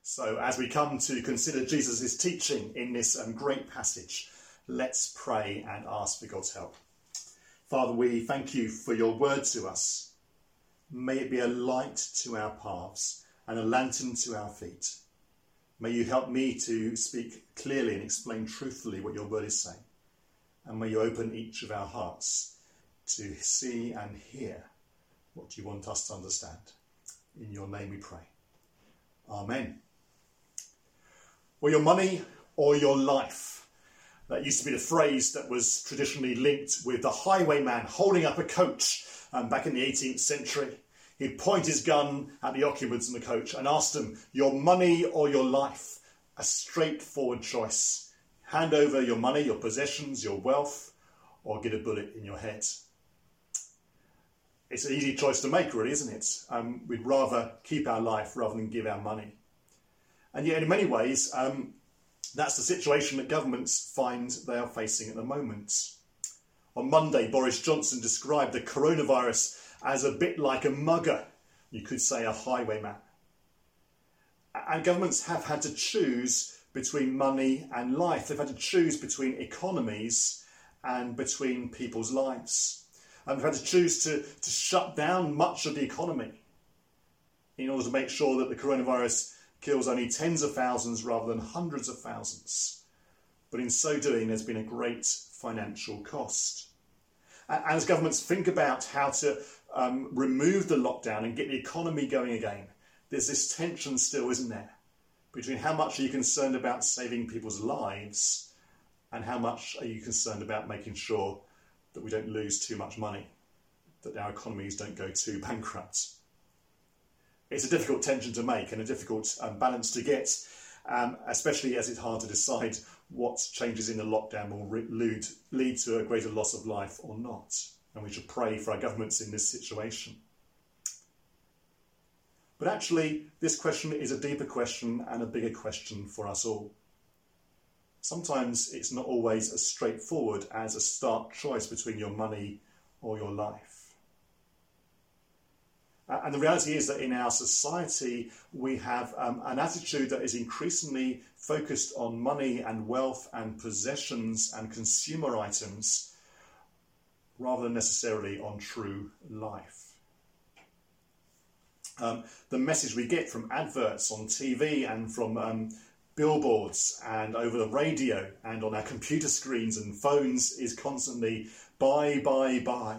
So as we come to consider Jesus' teaching in this great passage, let's pray and ask for God's help. Father, we thank you for your word to us. May it be a light to our paths and a lantern to our feet. May you help me to speak clearly and explain truthfully what your word is saying. And may you open each of our hearts to see and hear what you want us to understand. In your name we pray. Amen. Well, your money or your life. That used to be the phrase that was traditionally linked with the highwayman holding up a coach back in the 18th century. He'd point his gun at the occupants in the coach and ask them, your money or your life? A straightforward choice. Hand over your money, your possessions, your wealth, or get a bullet in your head. It's an easy choice to make, really, isn't it? We'd rather keep our life rather than give our money. And yet, in many ways, that's the situation that governments find they are facing at the moment. On Monday, Boris Johnson described the coronavirus as a bit like a mugger, you could say a highwayman. And governments have had to choose between money and life. They've had to choose between economies and between people's lives. And they've had to choose to shut down much of the economy in order to make sure that the coronavirus kills only tens of thousands rather than hundreds of thousands. But in so doing, there's been a great financial cost. And as governments think about how to remove the lockdown and get the economy going again, there's this tension still, isn't there, between how much are you concerned about saving people's lives and how much are you concerned about making sure that we don't lose too much money, that our economies don't go too bankrupt. It's a difficult tension to make and a difficult balance to get, especially as it's hard to decide what changes in the lockdown will lead to a greater loss of life or not. And we should pray for our governments in this situation. But actually, this question is a deeper question and a bigger question for us all. Sometimes it's not always as straightforward as a stark choice between your money or your life. And the reality is that in our society, we have an attitude that is increasingly focused on money and wealth and possessions and consumer items, rather than necessarily on true life. The message we get from adverts on TV and from billboards and over the radio and on our computer screens and phones is constantly buy, buy, buy.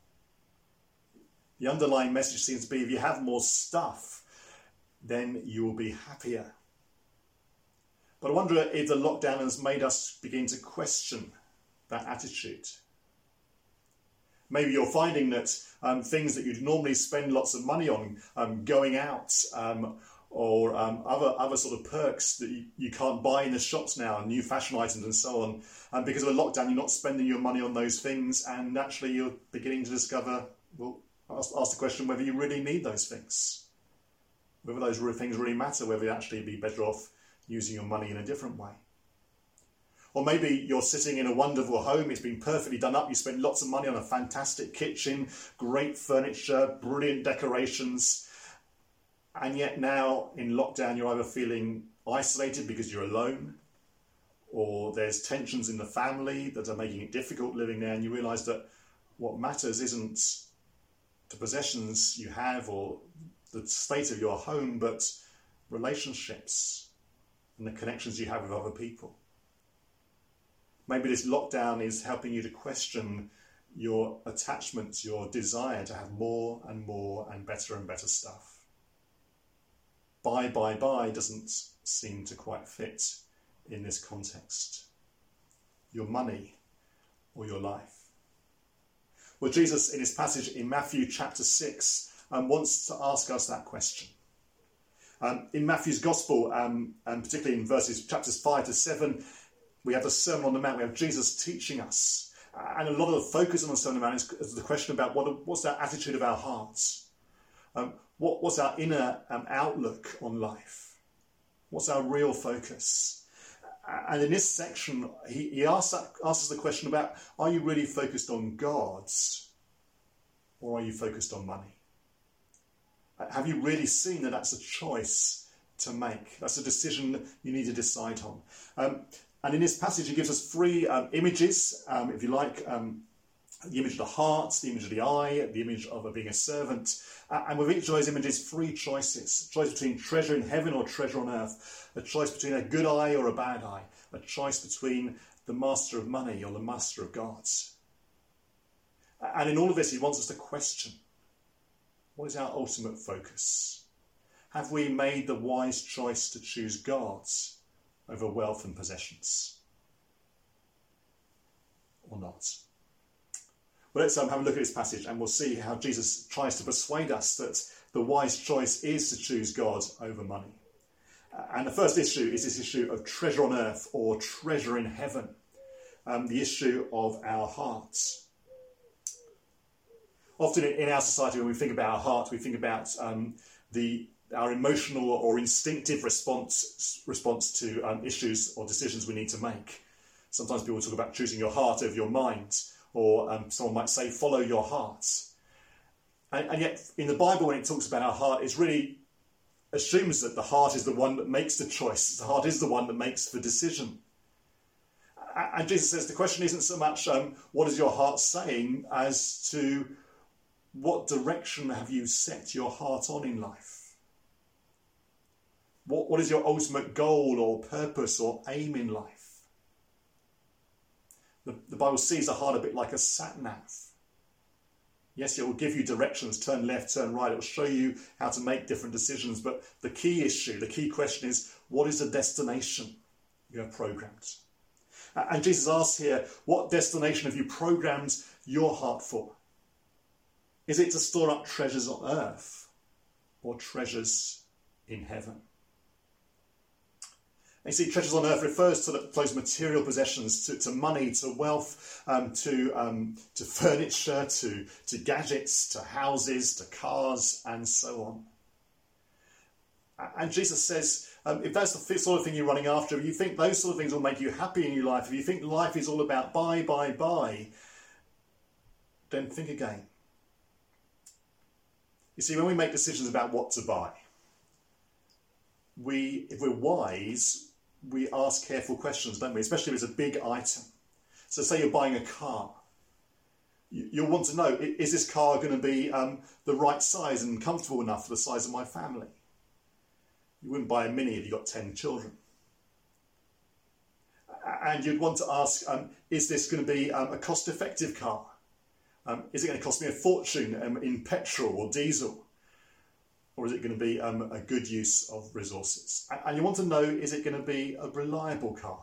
The underlying message seems to be if you have more stuff, then you will be happier. But I wonder if the lockdown has made us begin to question that attitude. Maybe you're finding that things that you'd normally spend lots of money on, going out or other sort of perks that you can't buy in the shops now, new fashion items and so on, and because of a lockdown you're not spending your money on those things, and actually you're beginning to discover, well, ask the question whether you really need those things, whether those things really matter, whether you'd actually be better off using your money in a different way. Or maybe you're sitting in a wonderful home, it's been perfectly done up, you spent lots of money on a fantastic kitchen, great furniture, brilliant decorations, and yet now in lockdown you're either feeling isolated because you're alone, or there's tensions in the family that are making it difficult living there, and you realise that what matters isn't the possessions you have or the state of your home, but relationships and the connections you have with other people. Maybe this lockdown is helping you to question your attachment, your desire to have more and better stuff. Buy doesn't seem to quite fit in this context. Your money or your life. Well, Jesus, in his passage in Matthew chapter 6, wants to ask us that question. In Matthew's Gospel, and particularly in chapters 5 to 7, we have the Sermon on the Mount. We have Jesus teaching us. And a lot of the focus on the Sermon on the Mount is the question about what's that attitude of our hearts? What's our inner outlook on life? What's our real focus? And in this section, he asks us the question about, are you really focused on God's, or are you focused on money? Have you really seen that that's a choice to make. That's a decision you need to decide on. And in this passage, he gives us three images, if you like. The image of the heart, the image of the eye, the image of being a servant. And with each of those images, three choices. A choice between treasure in heaven or treasure on earth. A choice between a good eye or a bad eye. A choice between the master of money or the master of gods. And in all of this, he wants us to question, what is our ultimate focus? Have we made the wise choice to choose God over wealth and possessions? Or not? Well, let's have a look at this passage and we'll see how Jesus tries to persuade us that the wise choice is to choose God over money. And the first issue is this issue of treasure on earth or treasure in heaven, the issue of our hearts. Often in our society, when we think about our heart, we think about our emotional or instinctive response to issues or decisions we need to make. Sometimes people talk about choosing your heart over your mind, or someone might say, follow your heart. And yet, in the Bible, when it talks about our heart, it really assumes that the heart is the one that makes the choice. The heart is the one that makes the decision. And Jesus says the question isn't so much what is your heart saying as to what direction have you set your heart on in life? What is your ultimate goal or purpose or aim in life? The Bible sees the heart a bit like a sat-nav. Yes, it will give you directions, turn left, turn right. It will show you how to make different decisions. But the key issue, the key question is, what is the destination you have programmed? And Jesus asks here, what destination have you programmed your heart for? Is it to store up treasures on earth or treasures in heaven? And you see, treasures on earth refers to those material possessions, to money, to wealth, to furniture, to gadgets, to houses, to cars, and so on. And Jesus says, if that's the sort of thing you're running after, if you think those sort of things will make you happy in your life, if you think life is all about buy, then think again. You see, when we make decisions about what to buy, if we're wise, we ask careful questions, don't we? Especially if it's a big item. So say you're buying a car. You'll want to know, is this car going to be the right size and comfortable enough for the size of my family? You wouldn't buy a Mini if you've got 10 children. And you'd want to ask, is this going to be a cost-effective car? Is it going to cost me a fortune in petrol or diesel? Or is it going to be a good use of resources? And you want to know, is it going to be a reliable car?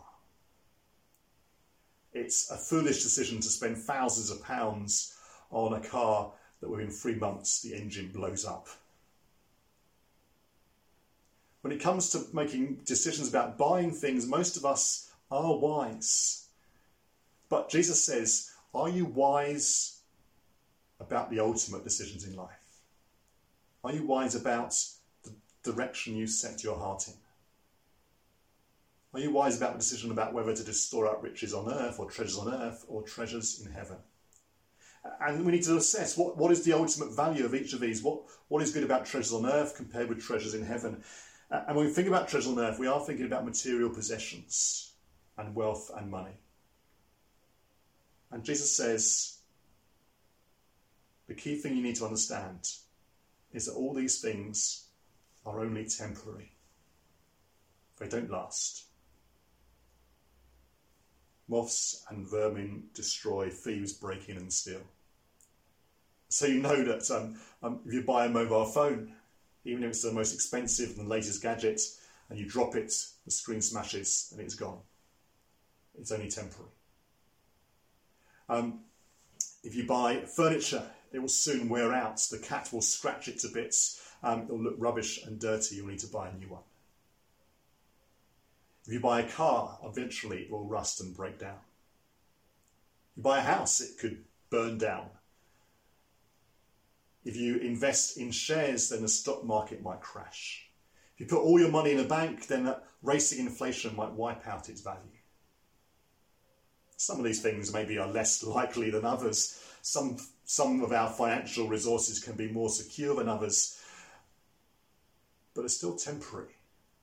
It's a foolish decision to spend thousands of pounds on a car that within 3 months the engine blows up. When it comes to making decisions about buying things, most of us are wise. But Jesus says, are you wise about the ultimate decisions in life? Are you wise about the direction you set your heart in? Are you wise about the decision about whether to just store up riches on earth or treasures in heaven? And we need to assess what is the ultimate value of each of these. What is good about treasures on earth compared with treasures in heaven? And when we think about treasures on earth, we are thinking about material possessions and wealth and money. And Jesus says, the key thing you need to understand is that all these things are only temporary. They don't last. Moths and vermin destroy, thieves break in and steal. So you know that if you buy a mobile phone, even if it's the most expensive and the latest gadget, and you drop it, the screen smashes and it's gone. It's only temporary. If you buy furniture, it will soon wear out. The cat will scratch it to bits. It will look rubbish and dirty. You'll need to buy a new one. If you buy a car, eventually it will rust and break down. If you buy a house, it could burn down. If you invest in shares, then the stock market might crash. If you put all your money in a bank, then racing inflation might wipe out its value. Some of these things maybe are less likely than others. Some of our financial resources can be more secure than others, but they're still temporary.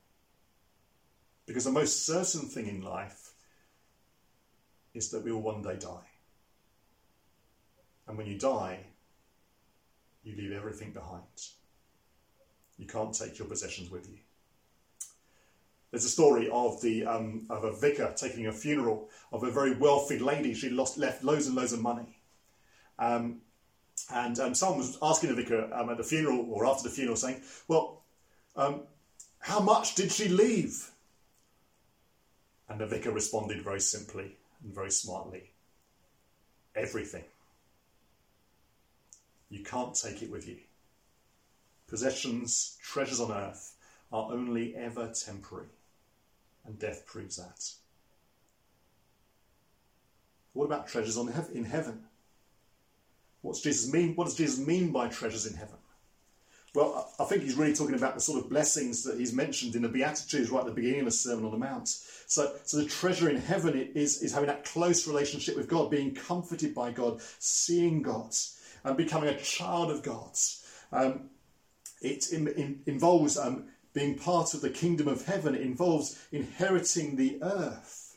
Because the most certain thing in life is that we will one day die. And when you die, you leave everything behind. You can't take your possessions with you. There's a story of a vicar taking a funeral of a very wealthy lady. She left loads and loads of money. And someone was asking the vicar at the funeral or after the funeral saying, well, how much did she leave? And the vicar responded very simply and very smartly, everything. You can't take it with you. Possessions, treasures on earth, are only ever temporary, and death proves that. What about treasures in heaven? What does Jesus mean by treasures in heaven? Well, I think he's really talking about the sort of blessings that he's mentioned in the Beatitudes right at the beginning of the Sermon on the Mount. So the treasure in heaven is having that close relationship with God, being comforted by God, seeing God, and becoming a child of God. It involves being part of the kingdom of heaven. It involves inheriting the earth.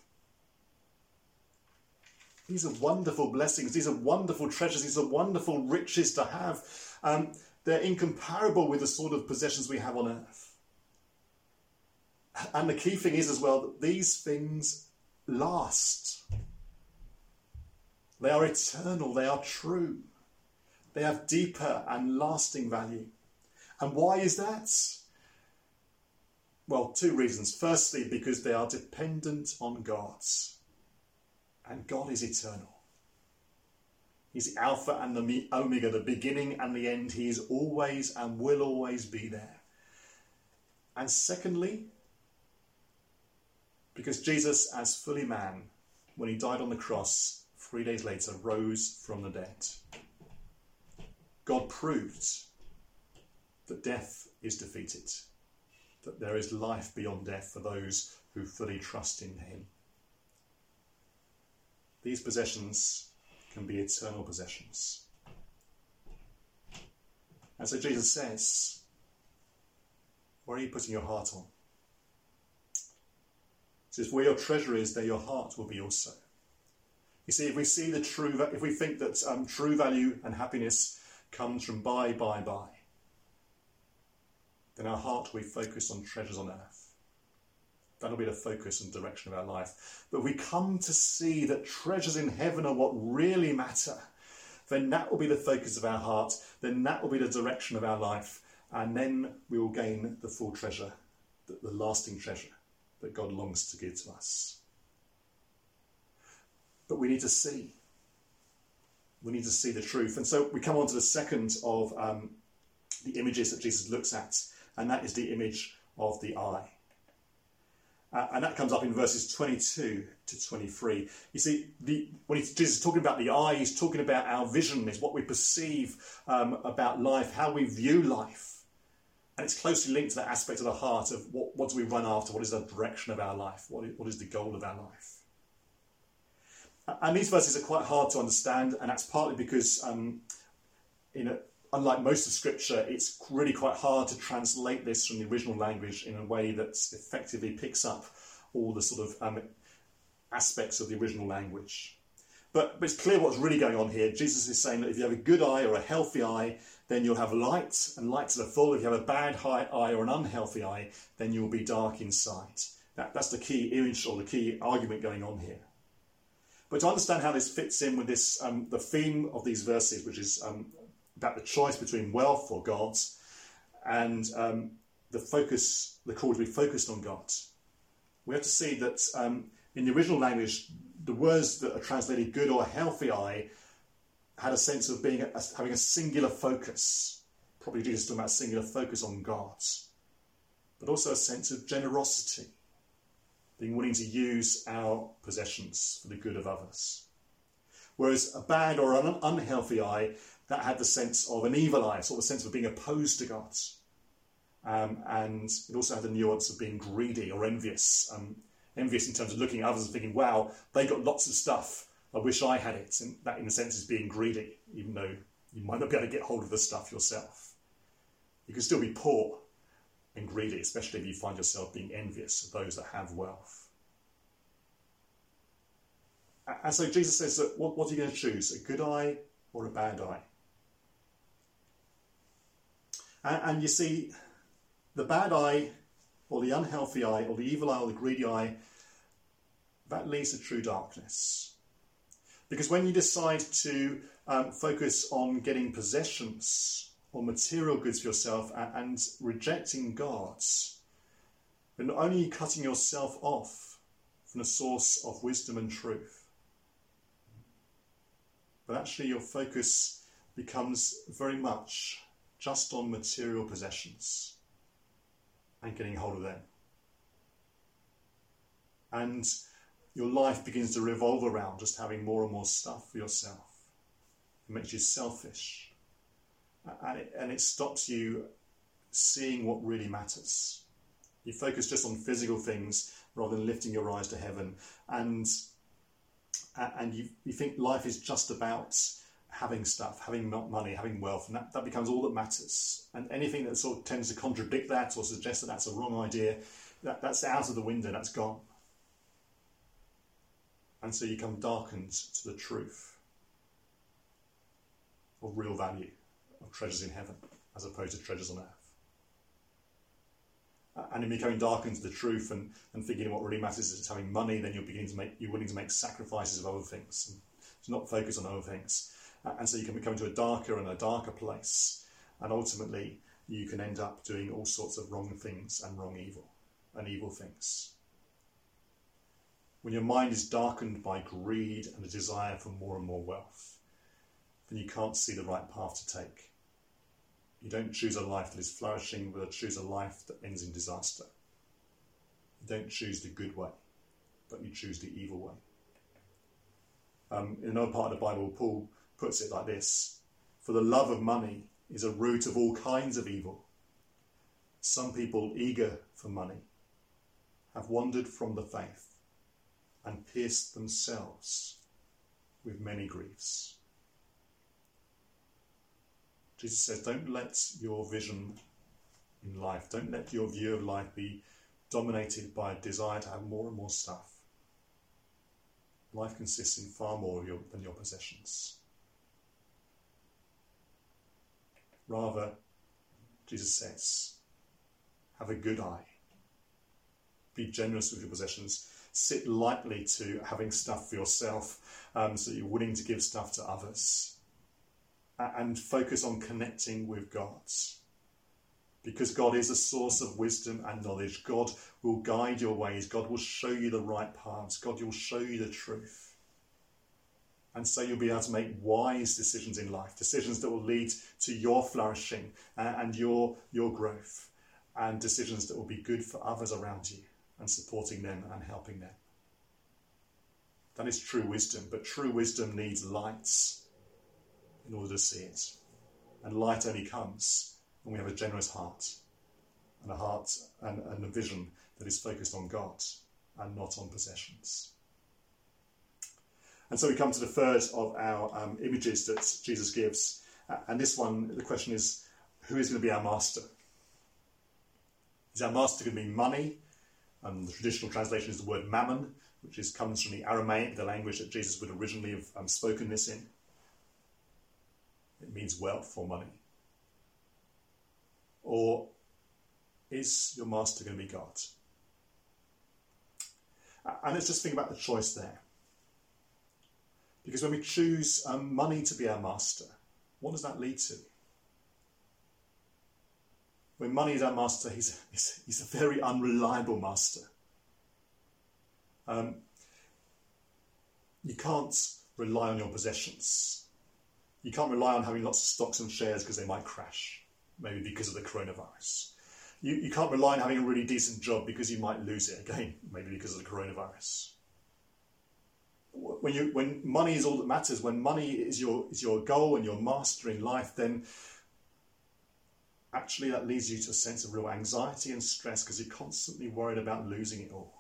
These are wonderful blessings. These are wonderful treasures. These are wonderful riches to have. They're incomparable with the sort of possessions we have on earth. And the key thing is as well that these things last. They are eternal. They are true. They have deeper and lasting value. And why is that? Well, two reasons. Firstly, because they are dependent on God. And God is eternal. He's the Alpha and the Omega, the beginning and the end. He is always and will always be there. And secondly, because Jesus, as fully man, when he died on the cross, 3 days later, rose from the dead. God proved that death is defeated, that there is life beyond death for those who fully trust in him. These possessions can be eternal possessions. And so Jesus says, where are you putting your heart on? He says, where your treasure is, there your heart will be also. You see, if we think that true value and happiness comes from buy, then our heart will be focused on treasures on earth. That'll be the focus and direction of our life. But if we come to see that treasures in heaven are what really matter, then that will be the focus of our heart, then that will be the direction of our life, and then we will gain the full treasure, the lasting treasure that God longs to give to us. But we need to see. We need to see the truth. And so we come on to the second of the images that Jesus looks at, and that is the image of the eye. And that comes up in verses 22 to 23. You see, when Jesus is talking about the eye, he's talking about our vision, is what we perceive about life, how we view life. And it's closely linked to that aspect of the heart of what do we run after, what is the direction of our life, what is the goal of our life. And these verses are quite hard to understand, and that's partly because, unlike most of Scripture, it's really quite hard to translate this from the original language in a way that effectively picks up all the sort of aspects of the original language. But it's clear what's really going on here. Jesus is saying that if you have a good eye or a healthy eye, then you'll have light, and light to the full. If you have a bad eye or an unhealthy eye, then you'll be dark inside. That's the key image or the key argument going on here. But to understand how this fits in with this, the theme of these verses, which is about the choice between wealth or God, and the call to be focused on God, we have to see that in the original language, the words that are translated good or healthy eye had a sense of having a singular focus. Probably Jesus talking about a singular focus on God, but also a sense of generosity, being willing to use our possessions for the good of others. Whereas a bad or an unhealthy eye, that had the sense of an evil eye, sort of sense of being opposed to God. And it also had the nuance of being greedy or envious. Envious in terms of looking at others and thinking, wow, they got lots of stuff, I wish I had it. And that, in a sense, is being greedy, even though you might not be able to get hold of the stuff yourself. You can still be poor, and greedy, especially if you find yourself being envious of those that have wealth. And so Jesus says that what are you going to choose, a good eye or a bad eye? And you see, the bad eye, or the unhealthy eye, or the evil eye, or the greedy eye, that leads to true darkness. Because when you decide to focus on getting possessions or material goods for yourself and rejecting God, then not only are you cutting yourself off from the source of wisdom and truth, but actually your focus becomes very much just on material possessions and getting hold of them. And your life begins to revolve around just having more and more stuff for yourself. It makes you selfish. And it stops you seeing what really matters. You focus just on physical things rather than lifting your eyes to heaven. And you think life is just about having stuff, having money, having wealth, and that becomes all that matters. And anything that sort of tends to contradict that or suggest that that's a wrong idea, that's out of the window, that's gone. And so you come darkened to the truth of real value, of treasures in heaven, as opposed to treasures on earth. And in becoming darkened to the truth and thinking what really matters is having money, then you're willing to make sacrifices of other things and to not focus on other things. And so you can become into a darker and a darker place. And ultimately, you can end up doing all sorts of wrong things and evil things. When your mind is darkened by greed and a desire for more and more wealth, then you can't see the right path to take. You don't choose a life that is flourishing, but choose a life that ends in disaster. You don't choose the good way, but you choose the evil way. In another part of the Bible, Paul puts it like this: for the love of money is a root of all kinds of evil. Some people eager for money have wandered from the faith and pierced themselves with many griefs. Jesus says, don't let your vision in life, don't let your view of life be dominated by a desire to have more and more stuff. Life consists in far more than your possessions. Rather, Jesus says, have a good eye. Be generous with your possessions. Sit lightly to having stuff for yourself, so that you're willing to give stuff to others. And focus on connecting with God. Because God is a source of wisdom and knowledge. God will guide your ways. God will show you the right paths. God will show you the truth. And so you'll be able to make wise decisions in life. Decisions that will lead to your flourishing and your growth. And decisions that will be good for others around you and supporting them and helping them. That is true wisdom. But true wisdom needs lights in order to see it. And light only comes when we have a generous heart and a vision that is focused on God and not on possessions. And so we come to the third of our images that Jesus gives. And this one, the question is, who is going to be our master? Is our master going to be money? The traditional translation is the word mammon, which comes from the Aramaic, the language that Jesus would originally have spoken this in. It means wealth or money. Or is your master going to be God? And let's just think about the choice there. Because when we choose money to be our master, what does that lead to? When money is our master, he's a very unreliable master. You can't rely on your possessions. You can't rely on having lots of stocks and shares because they might crash, maybe because of the coronavirus. You can't rely on having a really decent job because you might lose it again, maybe because of the coronavirus. When money is all that matters, when money is your goal and your master in life, then actually that leads you to a sense of real anxiety and stress because you're constantly worried about losing it all.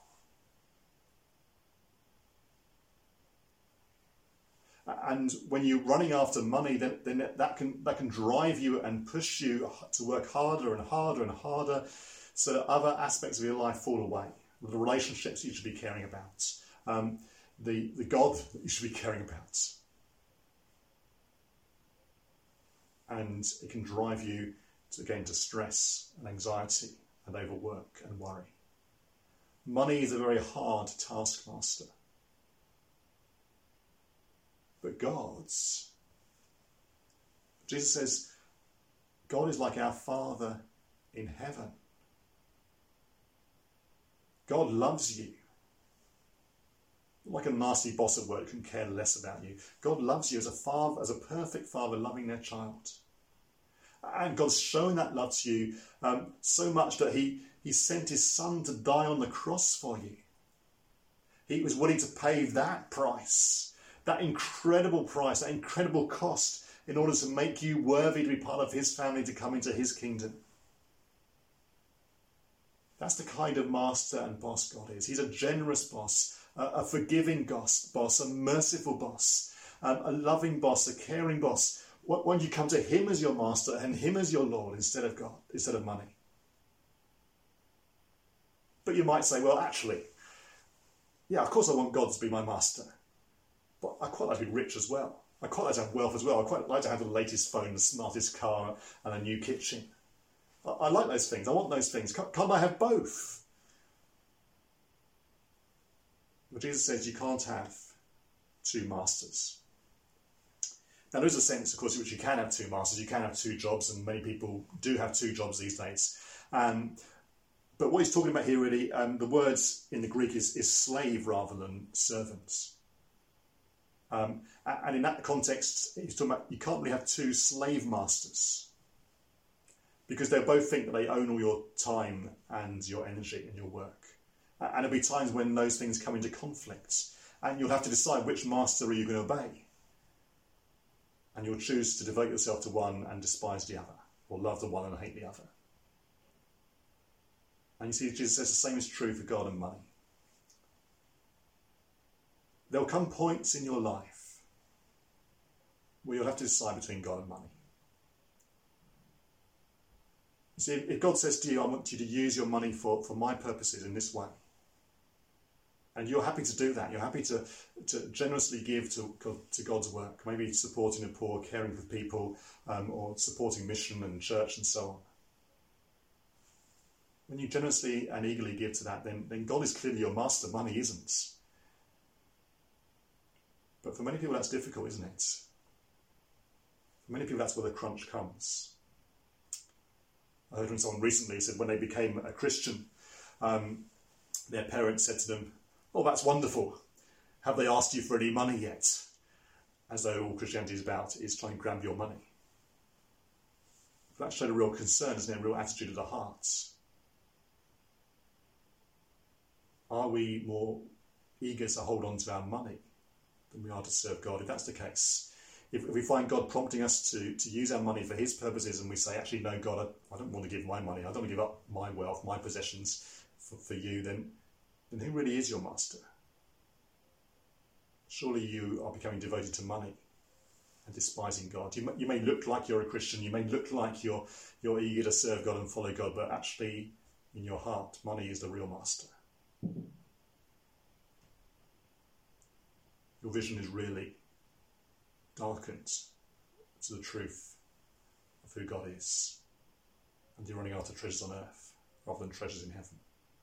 And when you're running after money, then that can drive you and push you to work harder and harder and harder so that other aspects of your life fall away. The relationships you should be caring about, the God that you should be caring about. And it can drive you to stress and anxiety and overwork and worry. Money is a very hard taskmaster. But Jesus says, God is like our Father in heaven. God loves you. Not like a nasty boss at work who can care less about you. God loves you as a father, as a perfect father loving their child. And God's shown that love to you so much that he sent his son to die on the cross for you. He was willing to pay that price, that incredible price, that incredible cost, in order to make you worthy to be part of his family, to come into his kingdom. That's the kind of master and boss God is. He's a generous boss, a forgiving boss, a merciful boss, a loving boss, a caring boss. When you come to him as your master and him as your Lord instead of God, instead of money. But you might say, well, actually, yeah, of course I want God to be my master. But I quite like to be rich as well. I quite like to have wealth as well. I quite like to have the latest phone, the smartest car, and a new kitchen. I like those things. I want those things. Can't I have both? Well, Jesus says you can't have two masters. Now, there is a sense, of course, in which you can have two masters. You can have two jobs, and many people do have two jobs these days. But what he's talking about here, really, the words in the Greek is slave rather than servant. And in that context, he's talking about you can't really have two slave masters, because they'll both think that they own all your time and your energy and your work. And there'll be times when those things come into conflict, and you'll have to decide which master are you going to obey. And you'll choose to devote yourself to one and despise the other, or love the one and hate the other. And you see, Jesus says the same is true for God and money. There'll come points in your life where you'll have to decide between God and money. You see, if God says to you, I want you to use your money for my purposes in this way, and you're happy to do that, you're happy to generously give to God's work, maybe supporting the poor, caring for people, or supporting mission and church and so on. When you generously and eagerly give to that, then God is clearly your master, money isn't. But for many people that's difficult, isn't it? For many people that's where the crunch comes. I heard from someone recently who said when they became a Christian, their parents said to them, "Oh, that's wonderful. Have they asked you for any money yet?" As though all Christianity is about is trying to grab your money. That showed a real concern, isn't it? A real attitude of the heart. Are we more eager to hold on to our money than we are to serve God? If that's the case, if we find God prompting us to use our money for his purposes, and we say, actually, no, God, I don't want to give my money, I don't want to give up my wealth, my possessions for you, then who really is your master? Surely you are becoming devoted to money and despising God. You may look like you're a Christian, you may look like you're eager to serve God and follow God, but actually, in your heart, money is the real master. Your vision is really darkened to the truth of who God is, and you're running after treasures on earth rather than treasures in heaven.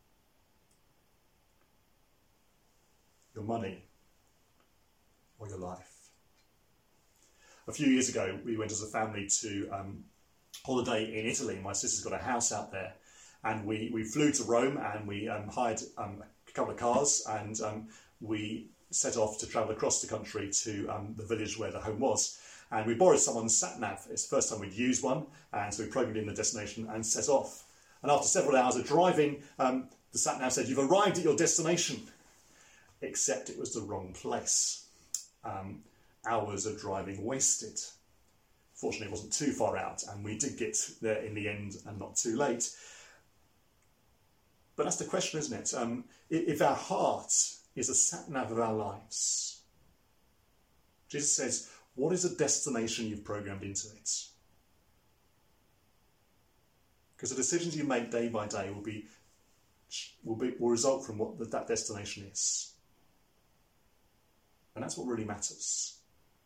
Your money or your life. A few years ago, we went as a family to holiday in Italy. My sister's got a house out there, and we flew to Rome, and we hired a couple of cars, and we set off to travel across the country to the village where the home was. And we borrowed someone's sat-nav. It's the first time we'd used one, and so we programmed in the destination and set off. And after several hours of driving, the sat-nav said, "You've arrived at your destination," except it was the wrong place. Hours of driving wasted. Fortunately, it wasn't too far out, and we did get there in the end and not too late. But that's the question, isn't it? If our heart is a sat-nav of our lives, Jesus says, what is the destination you've programmed into it? Because the decisions you make day by day will result from what that destination is. And that's what really matters.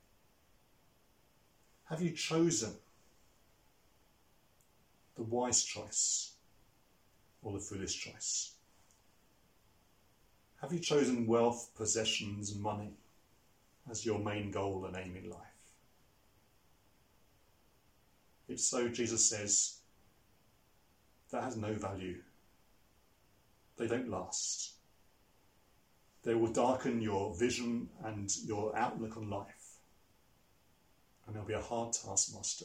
Have you chosen the wise choice or the foolish choice? Have you chosen wealth, possessions, and money as your main goal and aim in life? If so, Jesus says, that has no value. They don't last. They will darken your vision and your outlook on life. And they'll be a hard taskmaster.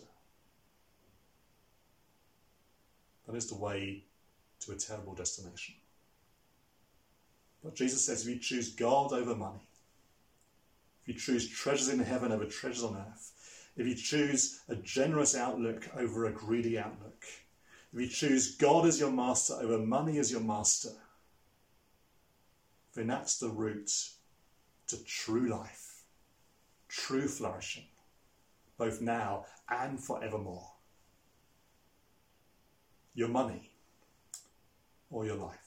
That is the way to a terrible destination. But Jesus says, if you choose God over money, if you choose treasures in heaven over treasures on earth, if you choose a generous outlook over a greedy outlook, if you choose God as your master over money as your master, then that's the route to true life, true flourishing, both now and forevermore. Your money or your life.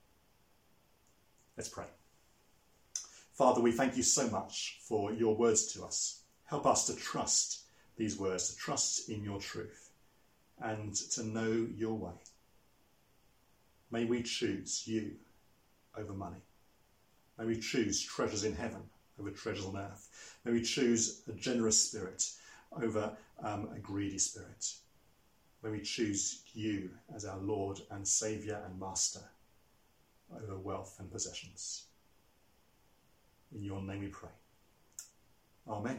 Let's pray. Father, we thank you so much for your words to us. Help us to trust these words, to trust in your truth, and to know your way. May we choose you over money. May we choose treasures in heaven over treasures on earth. May we choose a generous spirit over a greedy spirit. May we choose you as our Lord and Saviour and Master over wealth and possessions. In your name we pray. Amen.